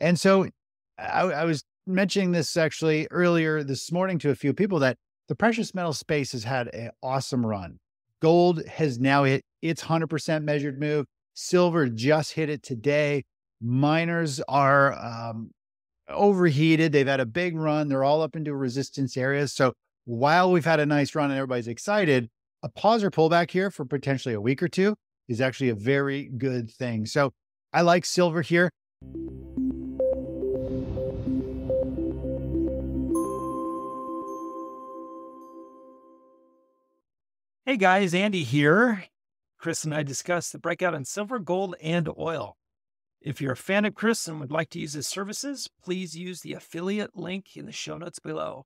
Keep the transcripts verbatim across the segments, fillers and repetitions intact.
And so I, I was mentioning this actually earlier this morning to a few people that the precious metal space has had an awesome run. Gold has now hit its one hundred percent measured move. Silver just hit it today. Miners are um, overheated. They've had a big run. They're all up into resistance areas. So while we've had a nice run and everybody's excited, a pause or pullback here for potentially a week or two is actually a very good thing. So I like silver here. Hey guys, Andy here. Chris and I discussed the breakout in silver, gold, and oil. If you're a fan of Chris and would like to use his services, please use the affiliate link in the show notes below.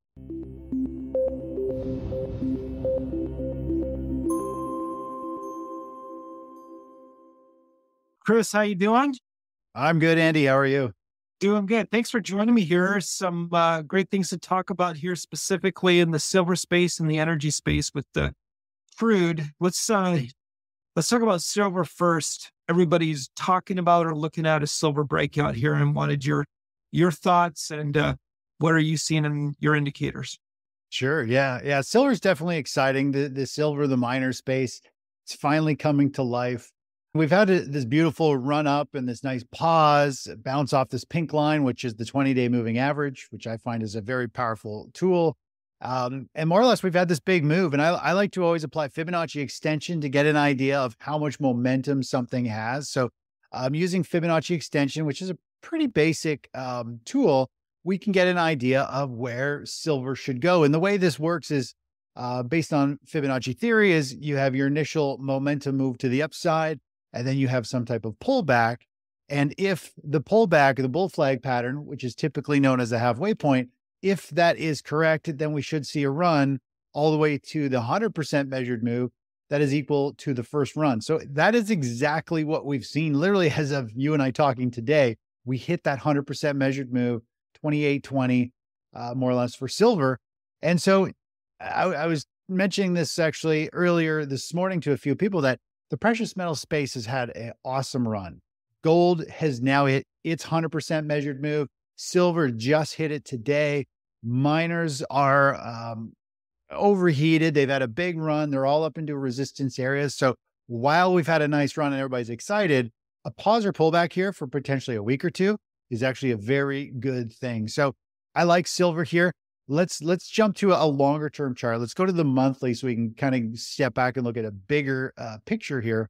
Chris, how you doing? I'm good, Andy. How are you? Doing good. Thanks for joining me here. Some uh, great things to talk about here, specifically in the silver space and the energy space with the crude. Let's uh, let's talk about silver first. Everybody's talking about or looking at a silver breakout here, and wanted your your thoughts and uh, what are you seeing in your indicators? Sure. Yeah. Yeah. Silver is definitely exciting. The the silver, the miner space, it's finally coming to life. We've had a, this beautiful run up and this nice pause, bounce off this pink line, which is the twenty day moving average, which I find is a very powerful tool. Um, and more or less, we've had this big move. And I, I like to always apply Fibonacci extension to get an idea of how much momentum something has. So I'm using Fibonacci extension, which is a pretty basic um, tool. We can get an idea of where silver should go. And the way this works is uh, based on Fibonacci theory is you have your initial momentum move to the upside, and then you have some type of pullback. And if the pullback, the bull flag pattern, which is typically known as a halfway point, if that is correct, then we should see a run all the way to the one hundred percent measured move that is equal to the first run. So that is exactly what we've seen. Literally, as of you and I talking today, we hit that one hundred percent measured move, twenty-eight twenty, uh, more or less for silver. And so I, I was mentioning this actually earlier this morning to a few people that the precious metal space has had an awesome run. Gold has now hit its one hundred percent measured move. Silver just hit it today. Miners are um, overheated. They've had a big run. They're all up into resistance areas. So while we've had a nice run and everybody's excited, a pause or pullback here for potentially a week or two is actually a very good thing. So I like silver here. Let's let's jump to a longer term chart. Let's go to the monthly so we can kind of step back and look at a bigger uh, picture here.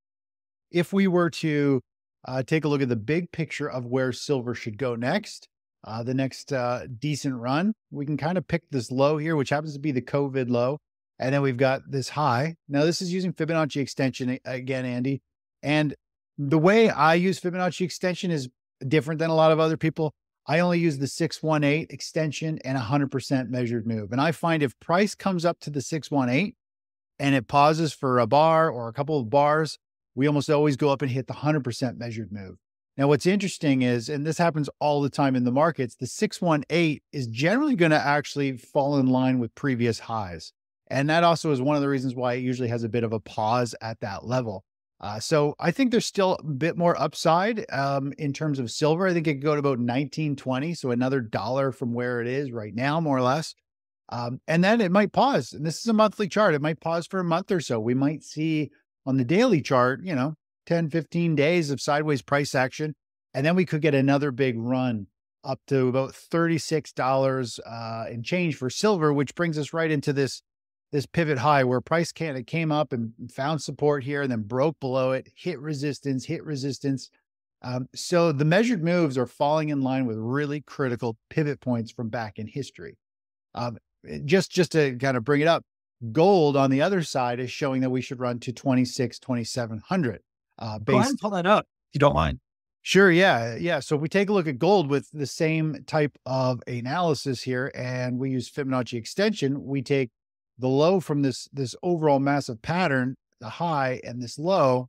If we were to uh, take a look at the big picture of where silver should go next, uh, the next uh, decent run, we can kind of pick this low here, which happens to be the COVID low. And then we've got this high. Now, this is using Fibonacci extension again, Andy. And the way I use Fibonacci extension is different than a lot of other people. I only use the six one eight extension and one hundred percent measured move. And I find if price comes up to the six one eight and it pauses for a bar or a couple of bars, we almost always go up and hit the one hundred percent measured move. Now, what's interesting is, and this happens all the time in the markets, the six one eight is generally going to actually fall in line with previous highs. And that also is one of the reasons why it usually has a bit of a pause at that level. Uh, so I think there's still a bit more upside um, in terms of silver. I think it could go to about nineteen twenty. So another dollar from where it is right now, more or less. Um, and then it might pause. And this is a monthly chart. It might pause for a month or so. We might see on the daily chart, you know, ten, fifteen days of sideways price action. And then we could get another big run up to about thirty-six dollars uh, and change for silver, which brings us right into this this pivot high where price can, it came up and found support here and then broke below it, hit resistance, hit resistance. Um, so the measured moves are falling in line with really critical pivot points from back in history. Um, just, just to kind of bring it up, gold on the other side is showing that we should run to twenty-six, twenty-seven hundred. Uh, based- Go ahead and pull that up if you don't mind. Sure. Yeah. Yeah. So if we take a look at gold with the same type of analysis here and we use Fibonacci extension, we take the low from this, this overall massive pattern, the high and this low,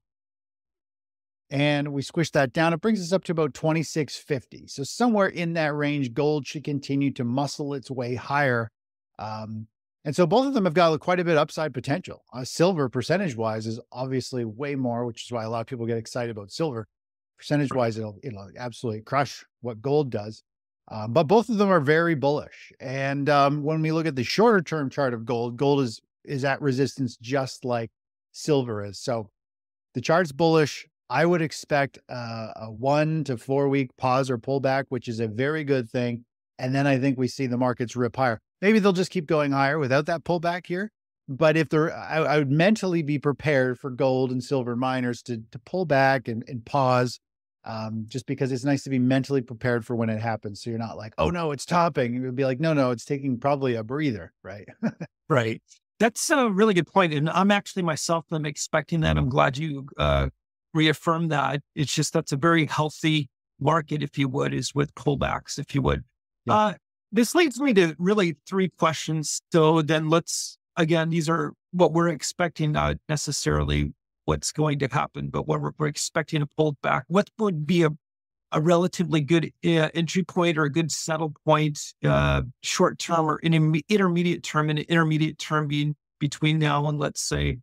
and we squish that down. It brings us up to about twenty-six fifty. So somewhere in that range, gold should continue to muscle its way higher. Um, and so both of them have got quite a bit of upside potential. Uh, silver percentage wise is obviously way more, which is why a lot of people get excited about silver. percentage wise, it'll, it'll absolutely crush what gold does. Um, but both of them are very bullish. And um, when we look at the shorter term chart of gold, gold is, is at resistance just like silver is. So the chart's bullish. I would expect uh, a one to four week pause or pullback, which is a very good thing. And then I think we see the markets rip higher. Maybe they'll just keep going higher without that pullback here. But if they're, I, I would mentally be prepared for gold and silver miners to to pull back and, and pause, um, just because it's nice to be mentally prepared for when it happens. So you're not like, oh no, it's topping. You would be like, no, no, it's taking probably a breather, right? Right. That's a really good point. And I'm actually myself, I'm expecting that. I'm glad you uh, reaffirmed that. It's just, that's a very healthy market, if you would, is with pullbacks, if you would. Yeah. Uh, this leads me to really three questions. So then let's, again, these are what we're expecting, not necessarily what's going to happen, but what we're, we're expecting a pullback. What would be a, a relatively good uh, entry point or a good settle point, uh, short term or in intermediate term, and intermediate term being between now and, let's say,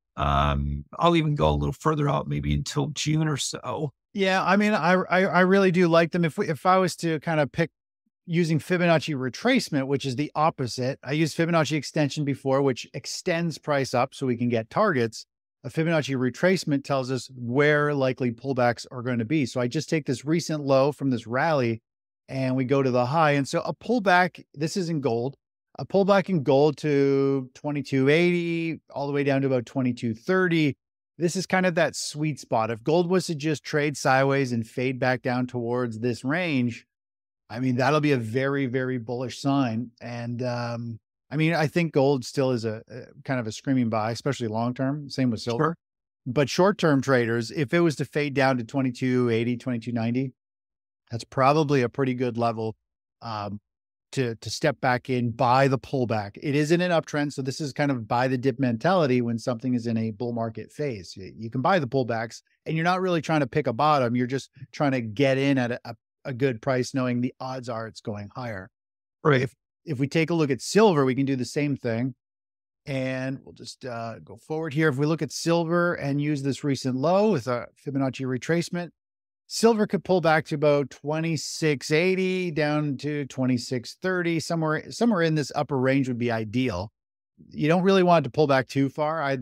um, I'll even go a little further out, maybe until June or so. Yeah, I mean, I I, I really do like them. If we, if I was to kind of pick using Fibonacci retracement, which is the opposite. I used Fibonacci extension before, which extends price up so we can get targets. A Fibonacci retracement tells us where likely pullbacks are going to be. So I just take this recent low from this rally and we go to the high. And so a pullback, this is in gold, a pullback in gold to twenty-two eighty, all the way down to about twenty-two thirty. This is kind of that sweet spot. If gold was to just trade sideways and fade back down towards this range, I mean, that'll be a very, very bullish sign. And um, I mean, I think gold still is a, a kind of a screaming buy, especially long-term. Same with silver. Sure. But short-term traders, if it was to fade down to twenty-two eighty, twenty-two ninety, that's probably a pretty good level um, to, to step back in, buy the pullback. It is in an uptrend. So this is kind of buy the dip mentality when something is in a bull market phase. You, you can buy the pullbacks and you're not really trying to pick a bottom. You're just trying to get in at a, a a good price, knowing the odds are it's going higher. Right. If, if we take a look at silver, we can do the same thing. And we'll just uh, go forward here. If we look at silver and use this recent low with a Fibonacci retracement, silver could pull back to about twenty-six eighty down to twenty-six thirty. Somewhere, somewhere in this upper range would be ideal. You don't really want it to pull back too far. I'd